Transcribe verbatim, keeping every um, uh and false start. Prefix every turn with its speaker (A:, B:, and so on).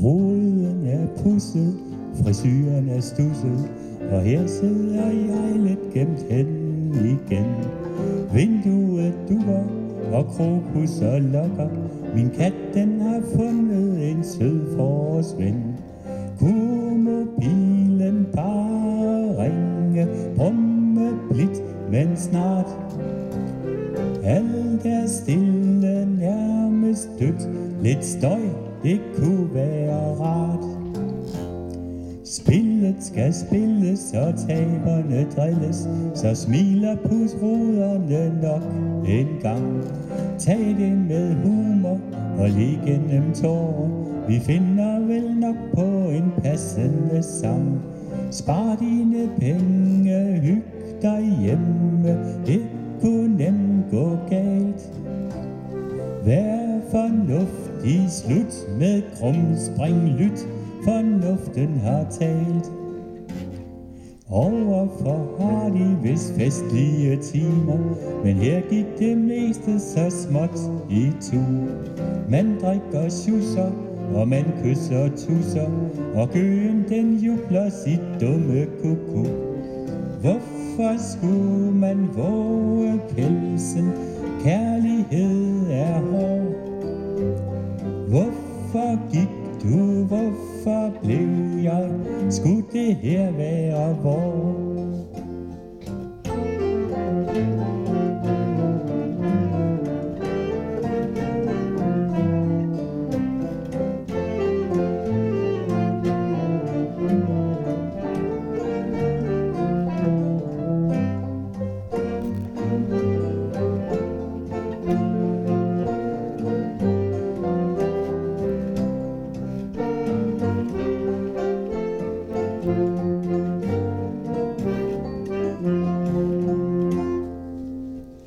A: Roden er pusset, frisyren er stusset, og her sidder jeg lidt gemt hen igen. Vinduet duer, og krokus og lokker. Min kat, den har fundet en sød forårsven. Kunne mobilen bare ringe, brumme blidt, men snart. Alt er stille, nærmest dødt. Lidt støj, det kunne være rart. Spillet skal spilles, og taberne drilles, så smiler pusruderne nok en gang. Tag det med humor og lig gennem tårer. Vi finder vel nok på en passende sang. Spar dine penge, hyg dig hjemme, det kunne nemt gå galt. Vær fornuftig, slut med krumspring, lyt, fornuften har talt. Overfor har de vist festlige timer, men her gik det meste så småt i tur. Man drikker schusser, og man kysser tusser, og gøen den jubler sit dumme kuku. Hvorfor skulle man våge pelsen? Kærlighed er hård. Hvorfor gik du? Hvorfor blev jeg? Skulle det her være vor?